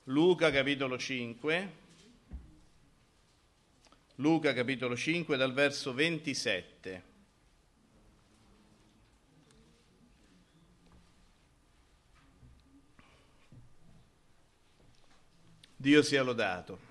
Luca capitolo 5, dal verso 27. Dio sia lodato.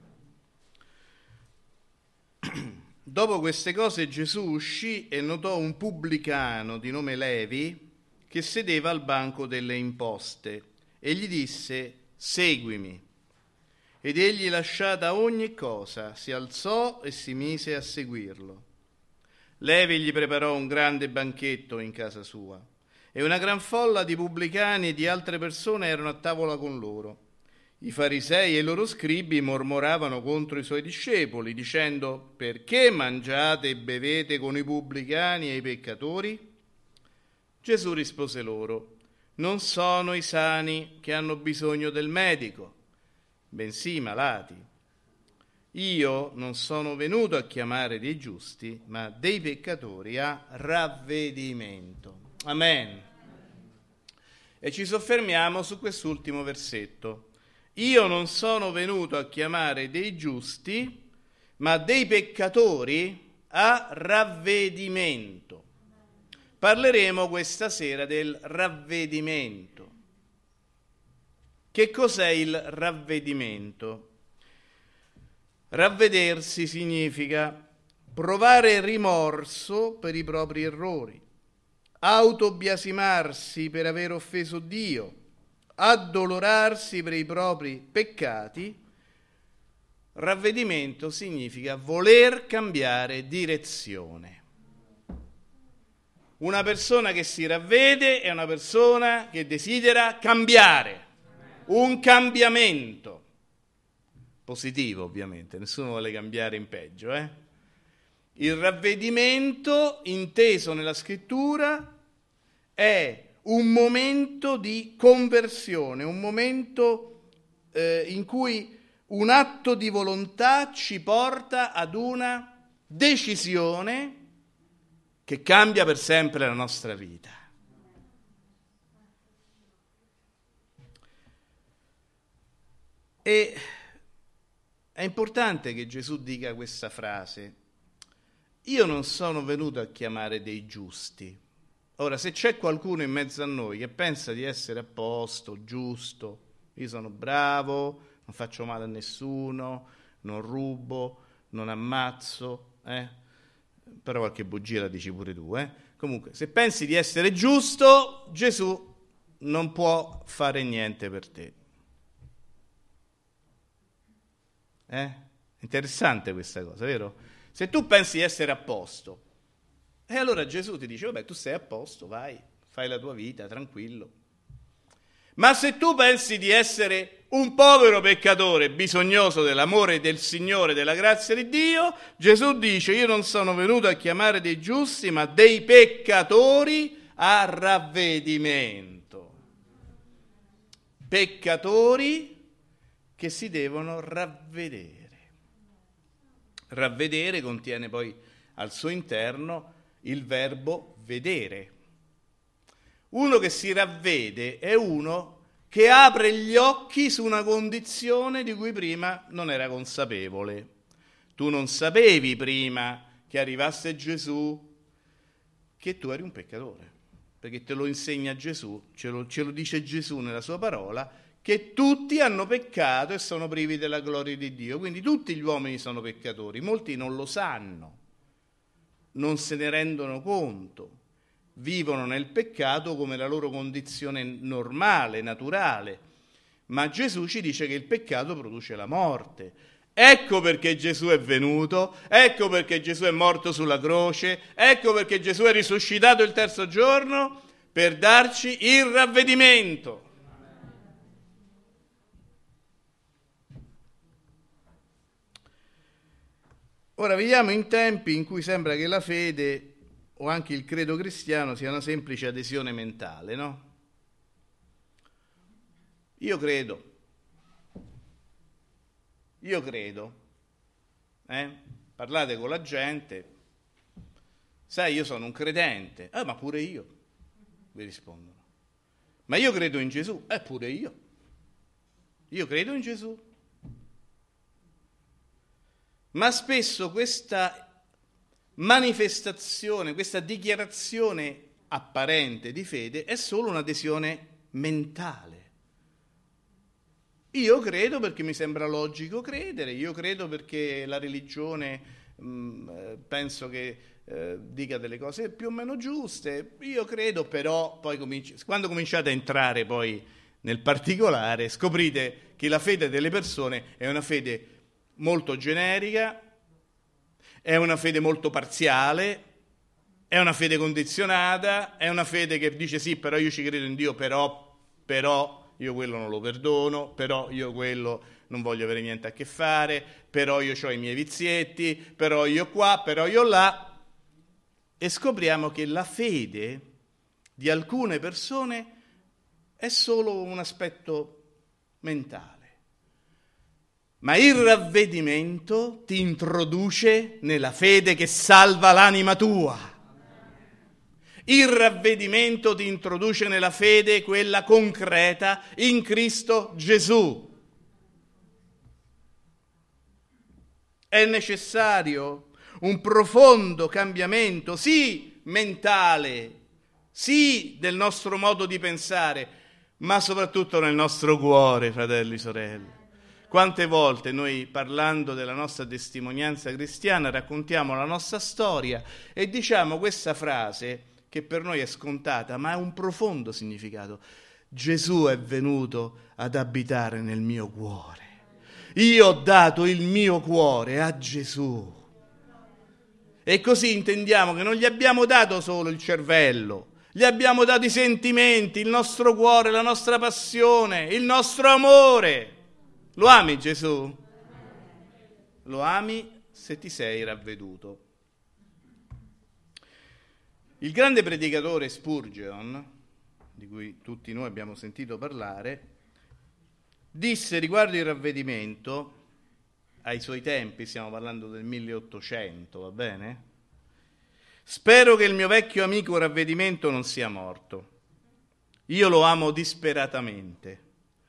Dopo queste cose Gesù uscì e notò un pubblicano di nome Levi che sedeva al banco delle imposte e gli disse: seguimi. Ed egli, lasciata ogni cosa, si alzò e si mise a seguirlo. Levi gli preparò un grande banchetto in casa sua e una gran folla di pubblicani e di altre persone erano a tavola con loro. I farisei e i loro scribi mormoravano contro i suoi discepoli, dicendo: perché mangiate e bevete con i pubblicani e i peccatori? Gesù rispose loro: non sono i sani che hanno bisogno del medico, bensì i malati. Io non sono venuto a chiamare dei giusti, ma dei peccatori a ravvedimento. Amen. E ci soffermiamo su quest'ultimo versetto. Io non sono venuto a chiamare dei giusti, ma dei peccatori a ravvedimento. Parleremo questa sera del ravvedimento. Che cos'è il ravvedimento? Ravvedersi significa provare rimorso per i propri errori, autobiasimarsi per aver offeso Dio, addolorarsi per i propri peccati. Ravvedimento significa voler cambiare direzione. Una persona che si ravvede è una persona che desidera cambiare, un cambiamento positivo, ovviamente, nessuno vuole cambiare in peggio. Il ravvedimento, inteso nella scrittura, è un momento di conversione, un momento in cui un atto di volontà ci porta ad una decisione che cambia per sempre la nostra vita. E è importante che Gesù dica questa frase: io non sono venuto a chiamare dei giusti. Ora, se c'è qualcuno in mezzo a noi che pensa di essere a posto, giusto, io sono bravo, non faccio male a nessuno, non rubo, non ammazzo, però qualche bugia la dici pure tu, Comunque, se pensi di essere giusto, Gesù non può fare niente per te. Interessante questa cosa, vero? Se tu pensi di essere a posto, e allora Gesù ti dice: vabbè, tu sei a posto, vai, fai la tua vita, tranquillo. Ma se tu pensi di essere un povero peccatore, bisognoso dell'amore del Signore, della grazia di Dio, Gesù dice: io non sono venuto a chiamare dei giusti, ma dei peccatori a ravvedimento. Peccatori che si devono ravvedere. Ravvedere contiene poi al suo interno il verbo vedere. Uno che si ravvede è uno che apre gli occhi su una condizione di cui prima non era consapevole. Tu non sapevi prima che arrivasse Gesù che tu eri un peccatore, perché te lo insegna Gesù, ce lo dice Gesù nella sua parola, che tutti hanno peccato e sono privi della gloria di Dio. Quindi tutti gli uomini sono peccatori, molti non lo sanno, non se ne rendono conto, vivono nel peccato come la loro condizione normale, naturale, ma Gesù ci dice che il peccato produce la morte. Ecco perché Gesù è venuto, ecco perché Gesù è morto sulla croce, ecco perché Gesù è risuscitato il terzo giorno, per darci il ravvedimento. Ora viviamo in tempi in cui sembra che la fede o anche il credo cristiano sia una semplice adesione mentale, no? Io credo, parlate con la gente, sai, io sono un credente, ma pure io, vi rispondono. Ma io credo in Gesù, pure io. io credo in Gesù. Ma spesso questa manifestazione, questa dichiarazione apparente di fede è solo un'adesione mentale. Io credo perché mi sembra logico credere, io credo perché la religione penso che dica delle cose più o meno giuste, io credo, però poi quando cominciate a entrare poi nel particolare scoprite che la fede delle persone è una fede molto generica, è una fede molto parziale, è una fede condizionata, è una fede che dice sì, però io ci credo in Dio, però io quello non lo perdono, però io quello non voglio avere niente a che fare, però io ho i miei vizietti, però io qua, però io là. E scopriamo che la fede di alcune persone è solo un aspetto mentale. Ma il ravvedimento ti introduce nella fede che salva l'anima tua. Il ravvedimento ti introduce nella fede, quella concreta, in Cristo Gesù. È necessario un profondo cambiamento, sì, mentale, sì, del nostro modo di pensare, ma soprattutto nel nostro cuore, fratelli e sorelle. Quante volte noi, parlando della nostra testimonianza cristiana, raccontiamo la nostra storia e diciamo questa frase che per noi è scontata, ma ha un profondo significato. Gesù è venuto ad abitare nel mio cuore. Io ho dato il mio cuore a Gesù. E così intendiamo che non gli abbiamo dato solo il cervello, gli abbiamo dato i sentimenti, il nostro cuore, la nostra passione, il nostro amore. Lo ami Gesù? Lo ami se ti sei ravveduto. Il grande predicatore Spurgeon, di cui tutti noi abbiamo sentito parlare, disse riguardo il ravvedimento, ai suoi tempi, stiamo parlando del 1800, va bene? Spero che il mio vecchio amico ravvedimento non sia morto. Io lo amo disperatamente.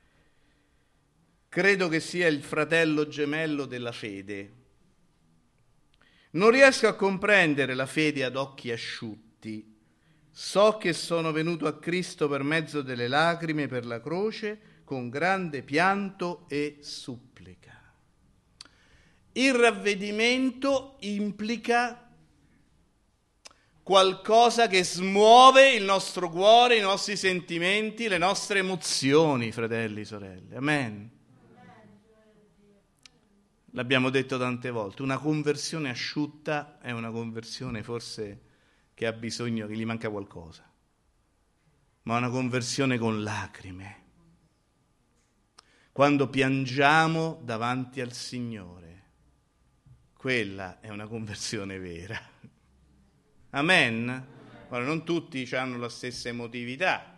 Credo che sia il fratello gemello della fede. Non riesco a comprendere la fede ad occhi asciutti. So che sono venuto a Cristo per mezzo delle lacrime per la croce, con grande pianto e supplica. Il ravvedimento implica qualcosa che smuove il nostro cuore, i nostri sentimenti, le nostre emozioni, fratelli e sorelle. Amen. L'abbiamo detto tante volte, una conversione asciutta è una conversione forse che ha bisogno, che gli manca qualcosa, ma una conversione con lacrime. Quando piangiamo davanti al Signore, quella è una conversione vera. Amen? Ora, non tutti hanno la stessa emotività,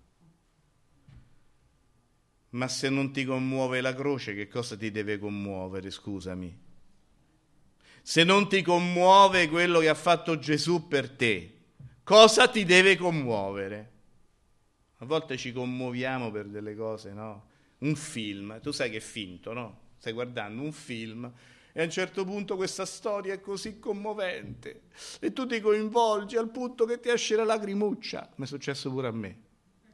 ma se non ti commuove la croce, che cosa ti deve commuovere, scusami? Se non ti commuove quello che ha fatto Gesù per te, cosa ti deve commuovere? A volte ci commuoviamo per delle cose, no? Un film, tu sai che è finto, no? Stai guardando un film e a un certo punto questa storia è così commovente e tu ti coinvolgi al punto che ti esce la lacrimuccia. Mi è successo pure a me.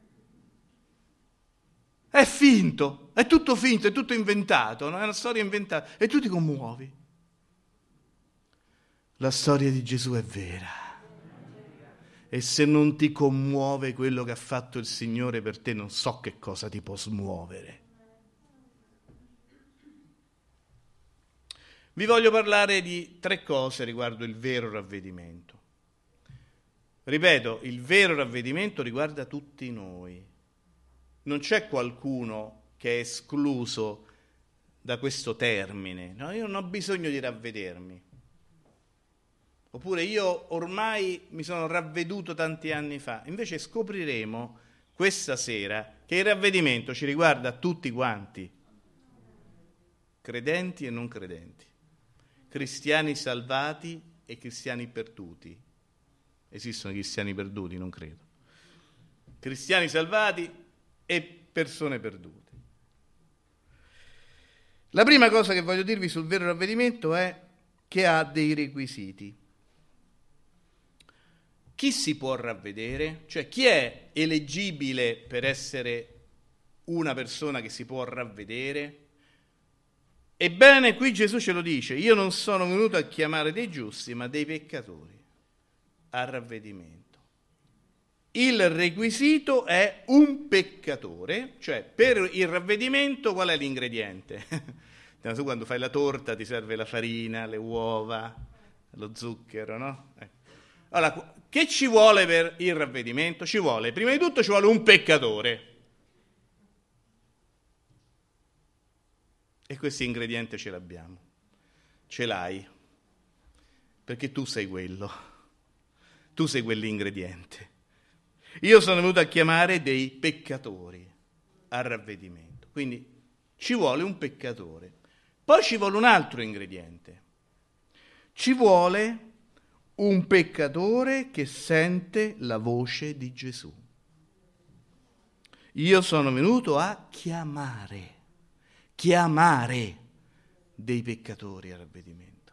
È finto, è tutto finto, è tutto inventato, no? È una storia inventata e tu ti commuovi. La storia di Gesù è vera. E se non ti commuove quello che ha fatto il Signore per te, non so che cosa ti può smuovere. Vi voglio parlare di 3 cose riguardo il vero ravvedimento. Ripeto, il vero ravvedimento riguarda tutti noi. Non c'è qualcuno che è escluso da questo termine. No, io non ho bisogno di ravvedermi. Oppure io ormai mi sono ravveduto tanti anni fa. Invece scopriremo questa sera che il ravvedimento ci riguarda tutti quanti, credenti e non credenti, cristiani salvati e cristiani perduti. Esistono cristiani perduti? Non credo. Cristiani salvati e persone perdute. La prima cosa che voglio dirvi sul vero ravvedimento è che ha dei requisiti. Chi si può ravvedere? Cioè, chi è eleggibile per essere una persona che si può ravvedere? Ebbene, qui Gesù ce lo dice: io non sono venuto a chiamare dei giusti, ma dei peccatori al ravvedimento. Il requisito è un peccatore, cioè per il ravvedimento qual è l'ingrediente? Tu quando fai la torta ti serve la farina, le uova, lo zucchero, no? Allora, che ci vuole per il ravvedimento? Ci vuole, prima di tutto ci vuole un peccatore. E questo ingrediente ce l'abbiamo, ce l'hai, perché tu sei quello, tu sei quell'ingrediente. Io sono venuto a chiamare dei peccatori al ravvedimento, quindi ci vuole un peccatore. Poi ci vuole un altro ingrediente, ci vuole un peccatore che sente la voce di Gesù. Io sono venuto a chiamare dei peccatori al ravvedimento.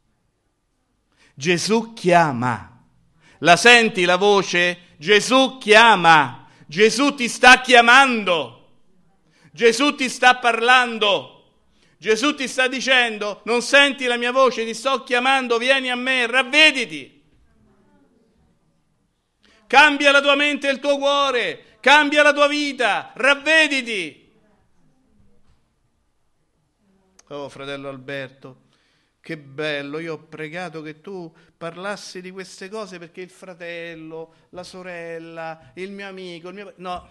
Gesù chiama. La senti la voce? Gesù chiama. Gesù ti sta chiamando. Gesù ti sta parlando. Gesù ti sta dicendo: non senti la mia voce, ti sto chiamando, vieni a me, ravvediti. Cambia la tua mente e il tuo cuore, cambia la tua vita, ravvediti. Oh, fratello Alberto, che bello, io ho pregato che tu parlassi di queste cose perché il fratello, la sorella, il mio amico, No,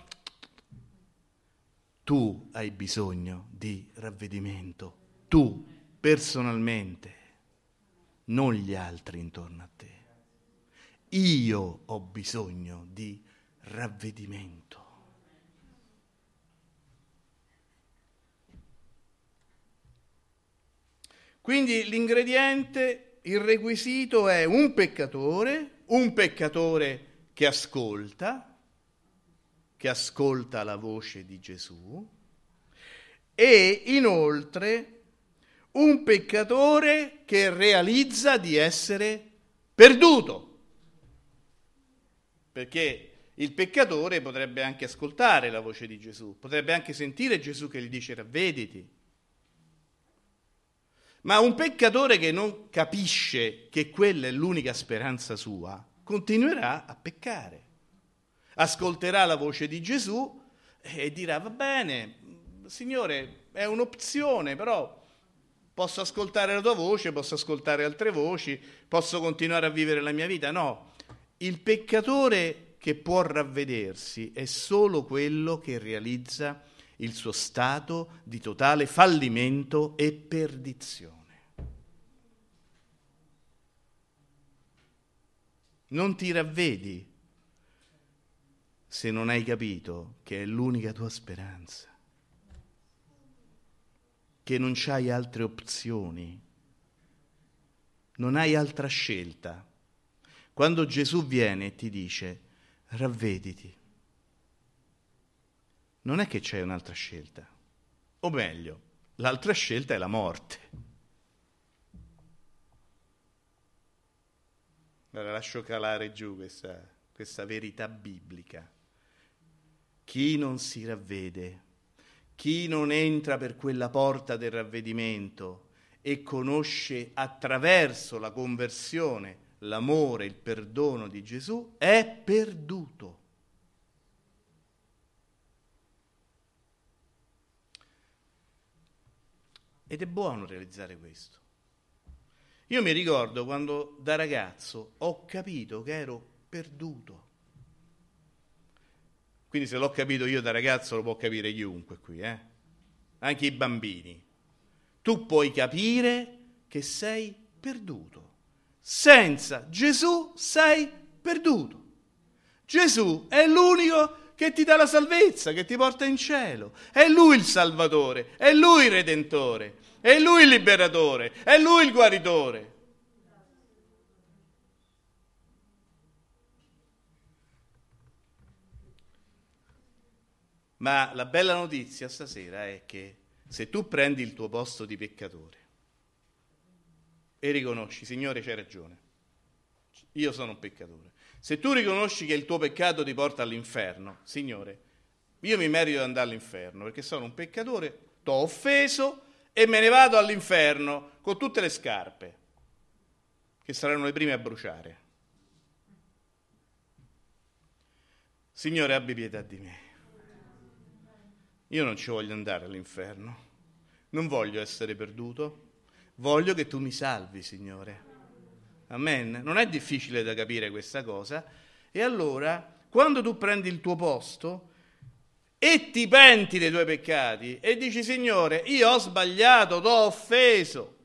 tu hai bisogno di ravvedimento, tu personalmente, non gli altri intorno a te. Io ho bisogno di ravvedimento. Quindi l'ingrediente, il requisito è un peccatore che ascolta la voce di Gesù, e inoltre un peccatore che realizza di essere perduto, perché il peccatore potrebbe anche ascoltare la voce di Gesù, potrebbe anche sentire Gesù che gli dice ravvediti. Ma un peccatore che non capisce che quella è l'unica speranza sua, continuerà a peccare. Ascolterà la voce di Gesù e dirà: va bene, Signore, è un'opzione, però posso ascoltare la tua voce, posso ascoltare altre voci, posso continuare a vivere la mia vita. No, il peccatore che può ravvedersi è solo quello che realizza il suo stato di totale fallimento e perdizione. Non ti ravvedi se non hai capito che è l'unica tua speranza, che non c'hai altre opzioni, non hai altra scelta. Quando Gesù viene e ti dice ravvediti, non è che c'è un'altra scelta, o meglio, l'altra scelta è la morte. Allora lascio calare giù questa verità biblica. Chi non si ravvede, chi non entra per quella porta del ravvedimento e conosce attraverso la conversione l'amore, il perdono di Gesù, è perduto. Ed è buono realizzare questo. Io mi ricordo quando da ragazzo ho capito che ero perduto. Quindi se l'ho capito io da ragazzo lo può capire chiunque qui, anche i bambini. Tu puoi capire che sei perduto. Senza Gesù sei perduto. Gesù è l'unico che ti dà la salvezza, che ti porta in cielo. È Lui il Salvatore, è Lui il Redentore, è Lui il Liberatore, è Lui il Guaritore. Ma la bella notizia stasera è che Se tu prendi il tuo posto di peccatore e riconosci, Signore, c'hai ragione, io sono un peccatore. Se tu riconosci che il tuo peccato ti porta all'inferno, Signore, io mi merito di andare all'inferno perché sono un peccatore, t'ho offeso e me ne vado all'inferno con tutte le scarpe, che saranno le prime a bruciare. Signore, abbi pietà di me. Io non ci voglio andare all'inferno, non voglio essere perduto, voglio che tu mi salvi, Signore. Amen. Non è difficile da capire questa cosa. E allora, quando tu prendi il tuo posto e ti penti dei tuoi peccati e dici, Signore, io ho sbagliato, t'ho offeso,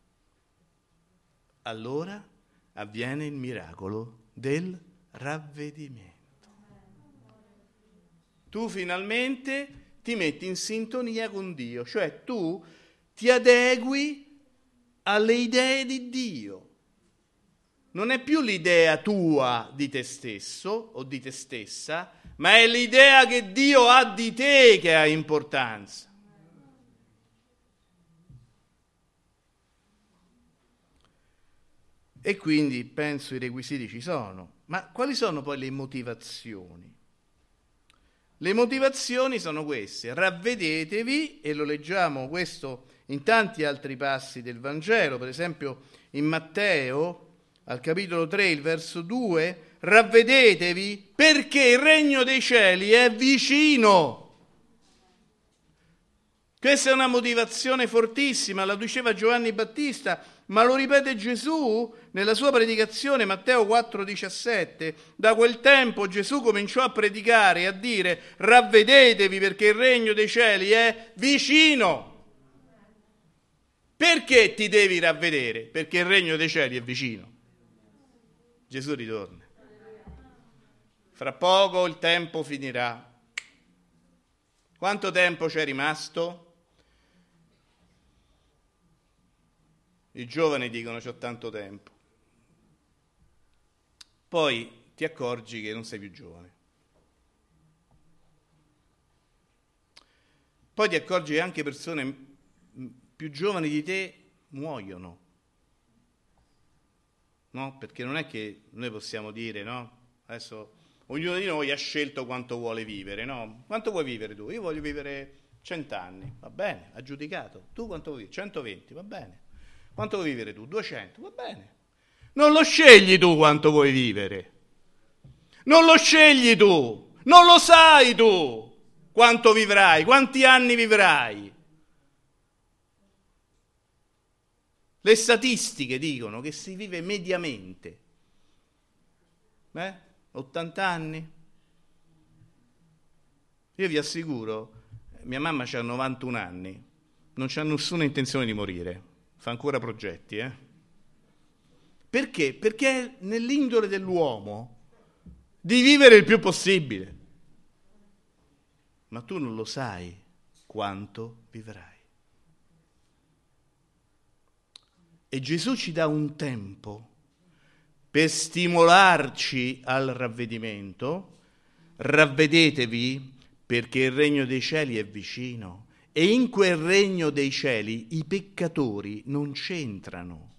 allora avviene il miracolo del ravvedimento. Tu finalmente ti metti in sintonia con Dio, cioè tu ti adegui alle idee di Dio. Non è più l'idea tua di te stesso o di te stessa, ma è l'idea che Dio ha di te che ha importanza. E quindi penso i requisiti ci sono. Ma quali sono poi le motivazioni? Le motivazioni sono queste: ravvedetevi, e lo leggiamo questo in tanti altri passi del Vangelo, per esempio in Matteo, al capitolo 3, il verso 2, ravvedetevi perché il regno dei cieli è vicino. Questa è una motivazione fortissima, la diceva Giovanni Battista, ma lo ripete Gesù nella sua predicazione, Matteo 4,17. Da quel tempo Gesù cominciò a predicare e a dire: ravvedetevi perché il regno dei cieli è vicino. Perché ti devi ravvedere? Perché il regno dei cieli è vicino. Gesù ritorna. Fra poco il tempo finirà. Quanto tempo c'è rimasto? I giovani dicono c'ho tanto tempo. Poi ti accorgi che non sei più giovane. Poi ti accorgi che anche persone più giovani di te muoiono. No? Perché non è che noi possiamo dire, no? Adesso ognuno di noi ha scelto quanto vuole vivere, no? Quanto vuoi vivere tu? Io voglio vivere 100 anni, va bene, ha giudicato. Tu quanto vuoi vivere? 120, va bene. Quanto vuoi vivere tu? 200, va bene. Non lo scegli tu quanto vuoi vivere. Non lo scegli tu. Non lo sai tu quanto vivrai, quanti anni vivrai. Le statistiche dicono che si vive mediamente 80 anni. Io vi assicuro, mia mamma ha 91 anni, non c'ha nessuna intenzione di morire, fa ancora progetti. Perché? Perché è nell'indole dell'uomo di vivere il più possibile. Ma tu non lo sai quanto vivrai. E Gesù ci dà un tempo per stimolarci al ravvedimento. Ravvedetevi perché il regno dei cieli è vicino. E in quel regno dei cieli i peccatori non c'entrano.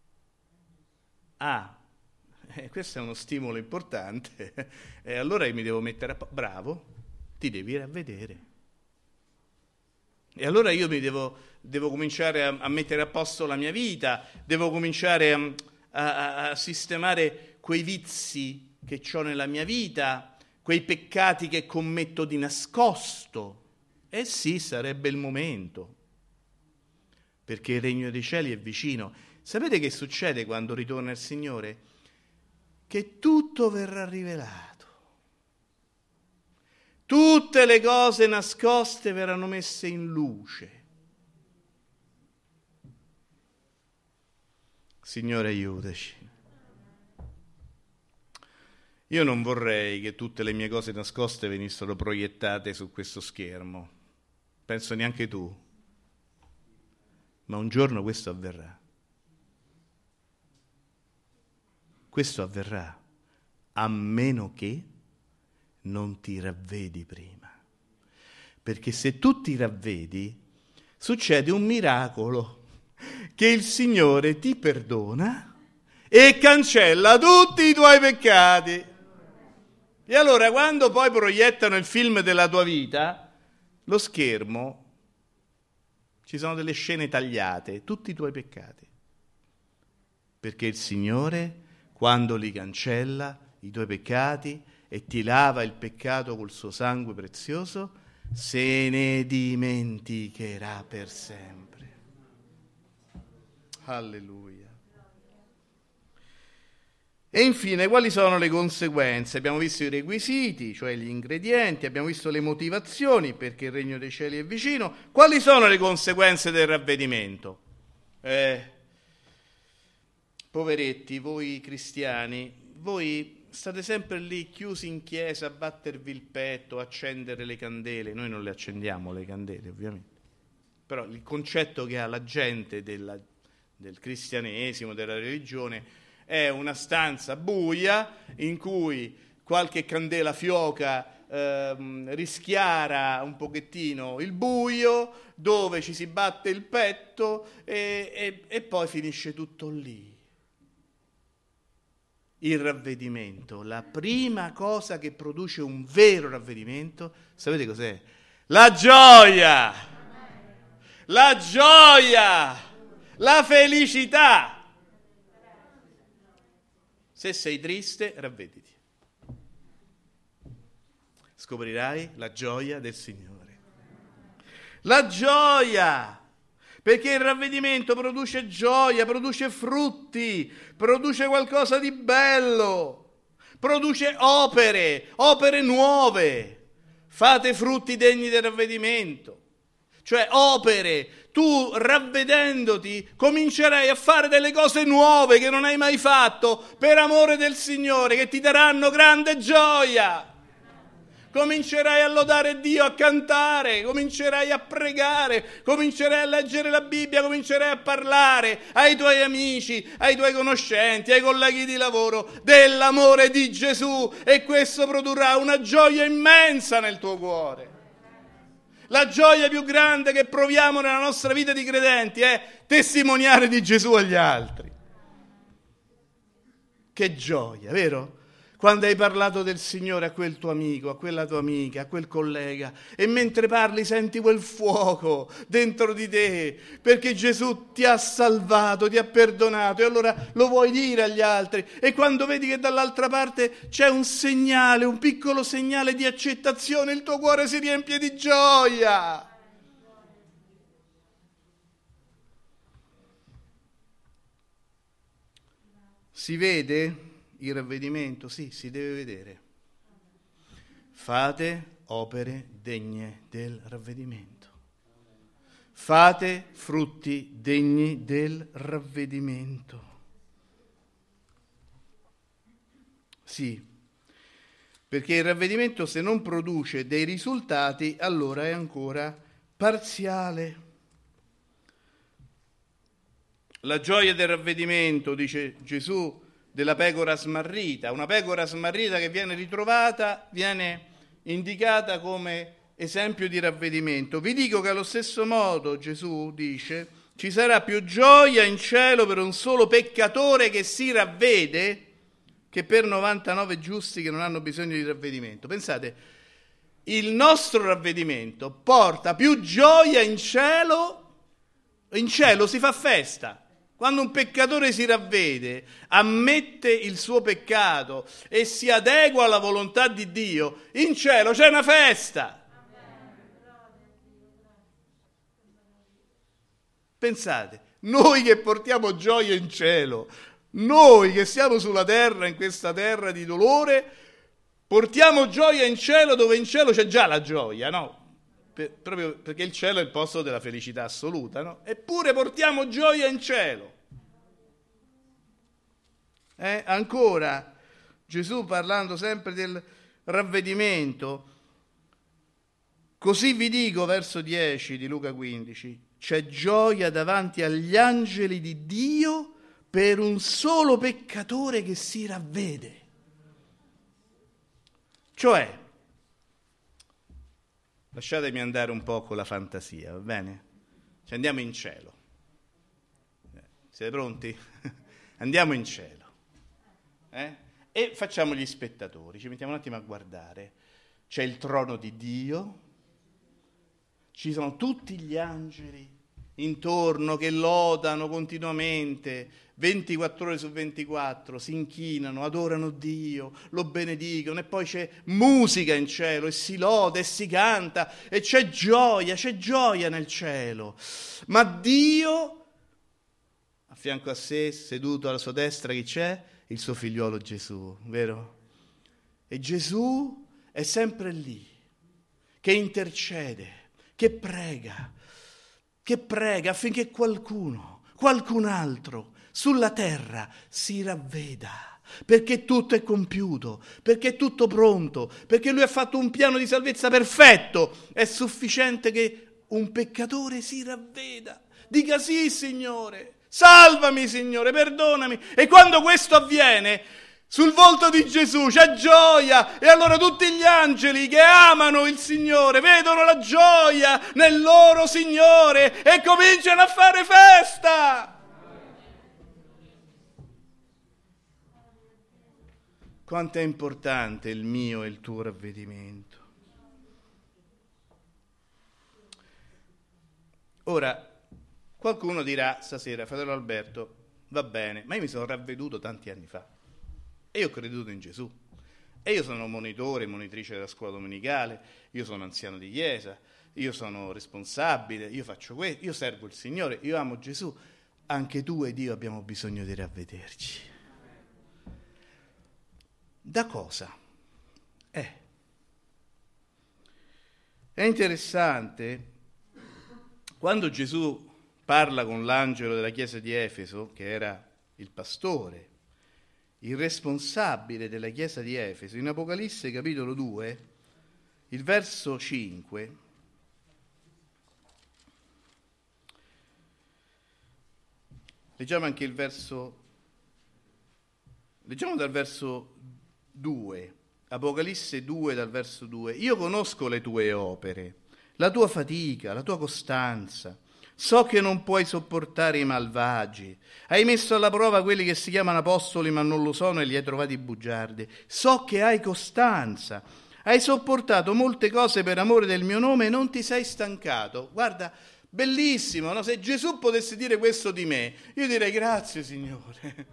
Questo è uno stimolo importante. E allora io mi devo mettere bravo, ti devi ravvedere. E allora io mi devo cominciare a mettere a posto la mia vita, devo cominciare a sistemare quei vizi che ho nella mia vita, quei peccati che commetto di nascosto. Eh sì, sarebbe il momento, perché il regno dei cieli è vicino. Sapete che succede quando ritorna il Signore? Che tutto verrà rivelato. Tutte le cose nascoste verranno messe in luce. Signore, aiutaci. Io non vorrei che tutte le mie cose nascoste venissero proiettate su questo schermo. Penso neanche tu. Ma un giorno questo avverrà. Questo avverrà, a meno che non ti ravvedi prima. Perché se tu ti ravvedi, succede un miracolo, che il Signore ti perdona e cancella tutti i tuoi peccati. E allora quando poi proiettano il film della tua vita, lo schermo, ci sono delle scene tagliate, tutti i tuoi peccati. Perché il Signore, quando li cancella, i tuoi peccati, e ti lava il peccato col suo sangue prezioso, se ne dimenticherà per sempre. Alleluia. E infine, quali sono le conseguenze? Abbiamo visto i requisiti, cioè gli ingredienti, abbiamo visto le motivazioni, perché il regno dei cieli è vicino. Quali sono le conseguenze del ravvedimento? Poveretti, voi cristiani, voi state sempre lì chiusi in chiesa a battervi il petto, a accendere le candele. Noi non le accendiamo le candele, ovviamente. Però il concetto che ha la gente del cristianesimo, della religione, è una stanza buia in cui qualche candela fioca rischiara un pochettino il buio, dove ci si batte il petto e poi finisce tutto lì. Il ravvedimento, la prima cosa che produce un vero ravvedimento, sapete cos'è? La gioia! La gioia! La felicità! Se sei triste, ravvediti. Scoprirai la gioia del Signore. La gioia! Perché il ravvedimento produce gioia, produce frutti, produce qualcosa di bello, produce opere nuove. Fate frutti degni del ravvedimento. Cioè opere. Tu ravvedendoti comincerai a fare delle cose nuove che non hai mai fatto per amore del Signore, che ti daranno grande gioia. Comincerai a lodare Dio, a cantare, comincerai a pregare, comincerai a leggere la Bibbia, comincerai a parlare ai tuoi amici, ai tuoi conoscenti, ai colleghi di lavoro dell'amore di Gesù, e questo produrrà una gioia immensa nel tuo cuore. La gioia più grande che proviamo nella nostra vita di credenti è testimoniare di Gesù agli altri. Che gioia, vero? Quando hai parlato del Signore a quel tuo amico, a quella tua amica, a quel collega, e mentre parli senti quel fuoco dentro di te, perché Gesù ti ha salvato, ti ha perdonato, e allora lo vuoi dire agli altri. E quando vedi che dall'altra parte c'è un segnale, un piccolo segnale di accettazione, il tuo cuore si riempie di gioia. Si vede? Il ravvedimento, sì, si deve vedere. Fate opere degne del ravvedimento. Fate frutti degni del ravvedimento. Sì, perché il ravvedimento, se non produce dei risultati, allora è ancora parziale. La gioia del ravvedimento, dice Gesù, della pecora smarrita. Una pecora smarrita che viene ritrovata, viene indicata come esempio di ravvedimento. Vi dico che allo stesso modo, Gesù dice, ci sarà più gioia in cielo per un solo peccatore che si ravvede che per 99 giusti che non hanno bisogno di ravvedimento. Pensate, il nostro ravvedimento porta più gioia in cielo si fa festa. Quando un peccatore si ravvede, ammette il suo peccato e si adegua alla volontà di Dio, in cielo c'è una festa. Pensate, noi che portiamo gioia in cielo, noi che siamo sulla terra, in questa terra di dolore, portiamo gioia in cielo, dove in cielo c'è già la gioia, no? Proprio perché il cielo è il posto della felicità assoluta, no? Eppure portiamo gioia in cielo. Ancora, Gesù, parlando sempre del ravvedimento, così vi dico, verso 10 di Luca 15, c'è gioia davanti agli angeli di Dio per un solo peccatore che si ravvede. Cioè, lasciatemi andare un po' con la fantasia, va bene? Cioè, andiamo in cielo. Siete pronti? Andiamo in cielo. E facciamo gli spettatori, ci mettiamo un attimo a guardare. C'è il trono di Dio, ci sono tutti gli angeli intorno che lodano continuamente, 24 ore su 24, si inchinano, adorano Dio, lo benedicono, e poi c'è musica in cielo e si loda e si canta e c'è gioia nel cielo. Ma Dio, a fianco a sé, seduto alla sua destra, chi c'è? Il suo figliuolo Gesù, vero? E Gesù è sempre lì, che intercede, che prega affinché qualcun altro sulla terra si ravveda, perché tutto è compiuto, perché è tutto pronto, perché Lui ha fatto un piano di salvezza perfetto. È sufficiente che un peccatore si ravveda, dica sì, Signore, salvami, Signore, perdonami. E quando questo avviene, sul volto di Gesù c'è gioia, e allora tutti gli angeli che amano il Signore vedono la gioia nel loro Signore e cominciano a fare festa. Quanto è importante il mio e il tuo ravvedimento. Ora, qualcuno dirà stasera: fratello Alberto, va bene, ma io mi sono ravveduto tanti anni fa e io ho creduto in Gesù, e io sono monitrice della scuola domenicale, io sono anziano di chiesa, io sono responsabile, io faccio questo, io servo il Signore, io amo Gesù. Anche tu ed io abbiamo bisogno di ravvederci. Da cosa? È interessante, quando Gesù parla con l'angelo della chiesa di Efeso, che era il pastore, il responsabile della chiesa di Efeso, in Apocalisse capitolo 2, il verso 5, leggiamo anche il verso, leggiamo dal verso 2, Apocalisse 2 dal verso 2. Io conosco le tue opere, la tua fatica, la tua costanza. So che non puoi sopportare i malvagi. Hai messo alla prova quelli che si chiamano apostoli ma non lo sono e li hai trovati bugiardi. So che hai costanza. Hai sopportato molte cose per amore del mio nome e non ti sei stancato. Guarda, bellissimo, no? Se Gesù potesse dire questo di me, io direi grazie, Signore.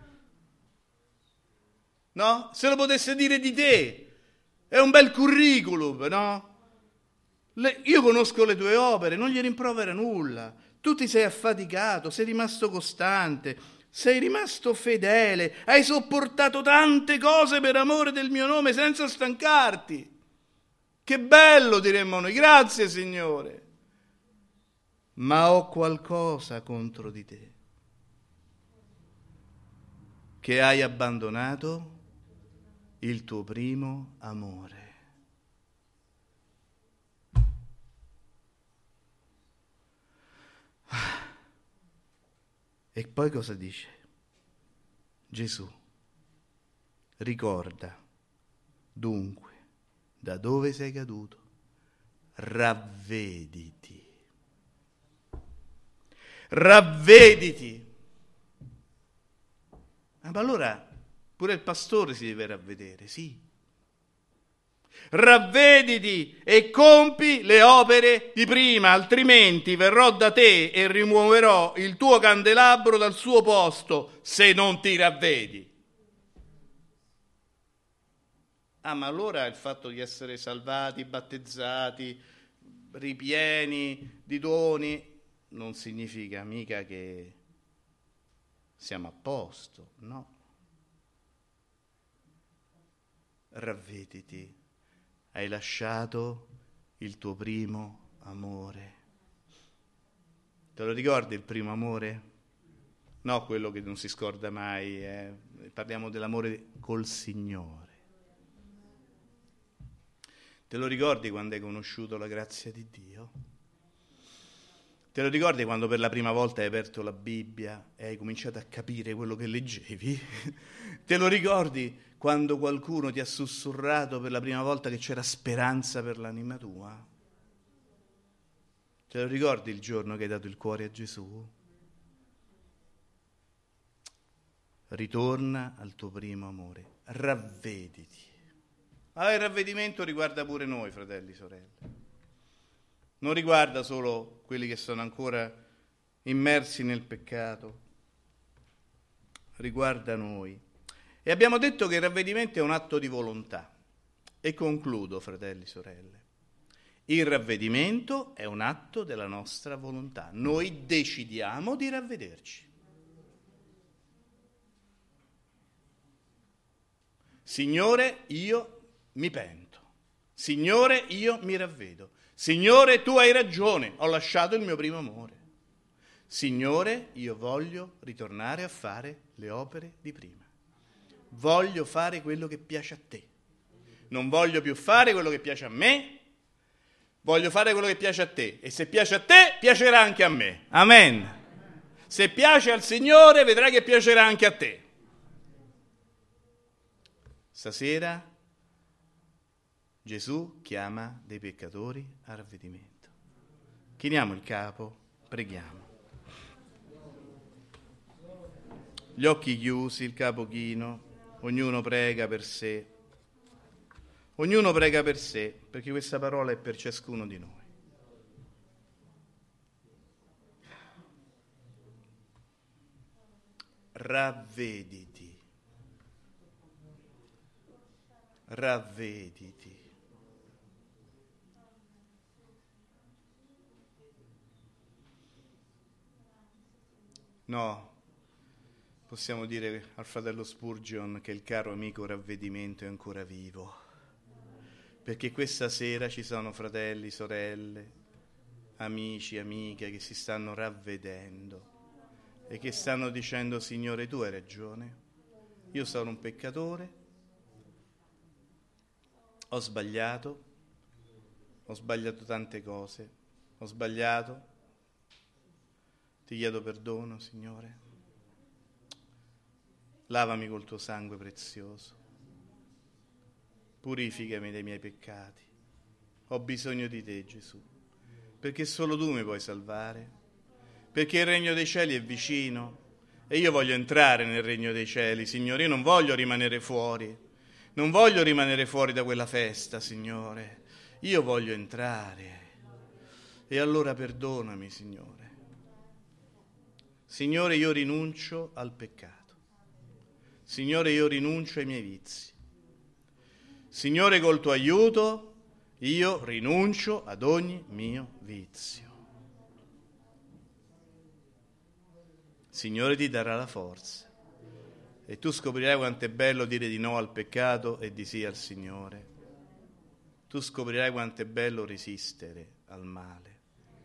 No? Se lo potesse dire di te, è un bel curriculum, no? Io conosco le tue opere, non gli rimprovera nulla. Tu ti sei affaticato, sei rimasto costante, sei rimasto fedele, hai sopportato tante cose per amore del mio nome senza stancarti. Che bello, diremmo noi, grazie Signore. Ma ho qualcosa contro di te, che hai abbandonato il tuo primo amore. E poi cosa dice? Gesù: ricorda dunque da dove sei caduto, ravvediti. Ravvediti. Ma allora pure il pastore si deve ravvedere, sì. Ravvediti e compi le opere di prima, altrimenti verrò da te e rimuoverò il tuo candelabro dal suo posto se non ti ravvedi. Ma allora il fatto di essere salvati, battezzati, ripieni di doni, non significa mica che siamo a posto, no. Ravvediti. Hai lasciato il tuo primo amore. Te lo ricordi il primo amore? No, quello che non si scorda mai. Parliamo dell'amore col Signore. Te lo ricordi quando hai conosciuto la grazia di Dio? Te lo ricordi quando per la prima volta hai aperto la Bibbia e hai cominciato a capire quello che leggevi? Te lo ricordi quando qualcuno ti ha sussurrato per la prima volta che c'era speranza per l'anima tua? Te lo ricordi il giorno che hai dato il cuore a Gesù? Ritorna al tuo primo amore, ravvediti. Il ravvedimento riguarda pure noi, fratelli e sorelle. Non riguarda solo quelli che sono ancora immersi nel peccato, riguarda noi. E abbiamo detto che il ravvedimento è un atto di volontà. E concludo, fratelli e sorelle. Il ravvedimento è un atto della nostra volontà. Noi decidiamo di ravvederci. Signore, io mi pento. Signore, io mi ravvedo. Signore, tu hai ragione, ho lasciato il mio primo amore. Signore, io voglio ritornare a fare le opere di prima. Voglio fare quello che piace a te. Non voglio più fare quello che piace a me, voglio fare quello che piace a te. E se piace a te, piacerà anche a me. Amen. Se piace al Signore, vedrai che piacerà anche a te. Stasera Gesù chiama dei peccatori al ravvedimento. Chiniamo il capo, preghiamo. Gli occhi chiusi, il capo chino, ognuno prega per sé. Ognuno prega per sé, perché questa parola è per ciascuno di noi. Ravvediti. Ravvediti. No, possiamo dire al fratello Spurgeon che il caro amico ravvedimento è ancora vivo, perché questa sera ci sono fratelli, sorelle, amici, amiche che si stanno ravvedendo e che stanno dicendo: Signore, tu hai ragione, io sono un peccatore, ho sbagliato tante cose, ho sbagliato, ti chiedo perdono, Signore, lavami col tuo sangue prezioso, purificami dai miei peccati, ho bisogno di te, Gesù, perché solo tu mi puoi salvare, perché il regno dei cieli è vicino e io voglio entrare nel regno dei cieli, Signore, io non voglio rimanere fuori. Non voglio rimanere fuori da quella festa, Signore. Io voglio entrare. E allora perdonami, Signore. Signore, io rinuncio al peccato. Signore, io rinuncio ai miei vizi. Signore, col tuo aiuto, io rinuncio ad ogni mio vizio. Signore, ti darà la forza. E tu scoprirai quanto è bello dire di no al peccato e di sì al Signore. Tu scoprirai quanto è bello resistere al male.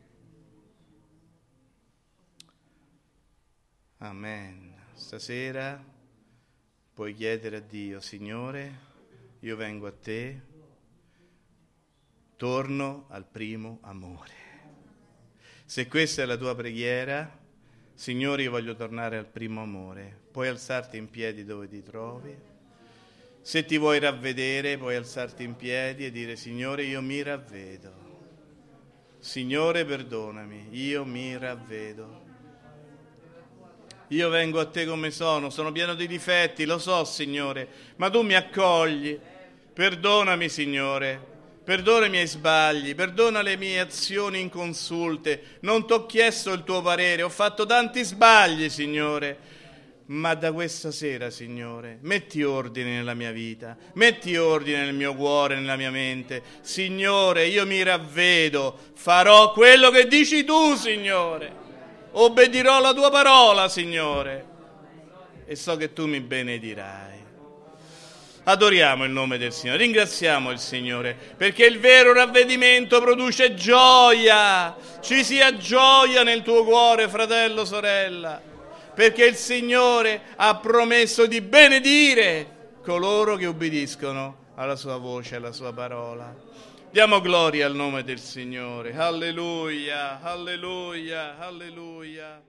Amen. Stasera puoi chiedere a Dio: Signore, io vengo a te, torno al primo amore. Se questa è la tua preghiera, Signore, io voglio tornare al primo amore. Puoi alzarti in piedi dove ti trovi. Se ti vuoi ravvedere, puoi alzarti in piedi e dire: Signore, io mi ravvedo. Signore, perdonami, io mi ravvedo. Io vengo a te come sono pieno di difetti, lo so, Signore, ma tu mi accogli. Perdonami, Signore. Perdona i miei sbagli, perdona le mie azioni inconsulte. Non t'ho chiesto il tuo parere, ho fatto tanti sbagli, Signore. Ma da questa sera, Signore, metti ordine nella mia vita, metti ordine nel mio cuore, nella mia mente. Signore, io mi ravvedo, farò quello che dici tu, Signore. Obbedirò alla tua parola, Signore. E so che tu mi benedirai. Adoriamo il nome del Signore, ringraziamo il Signore, perché il vero ravvedimento produce gioia. Ci sia gioia nel tuo cuore, fratello, sorella, perché il Signore ha promesso di benedire coloro che obbediscono alla sua voce, alla sua parola. Diamo gloria al nome del Signore. Alleluia, alleluia, alleluia.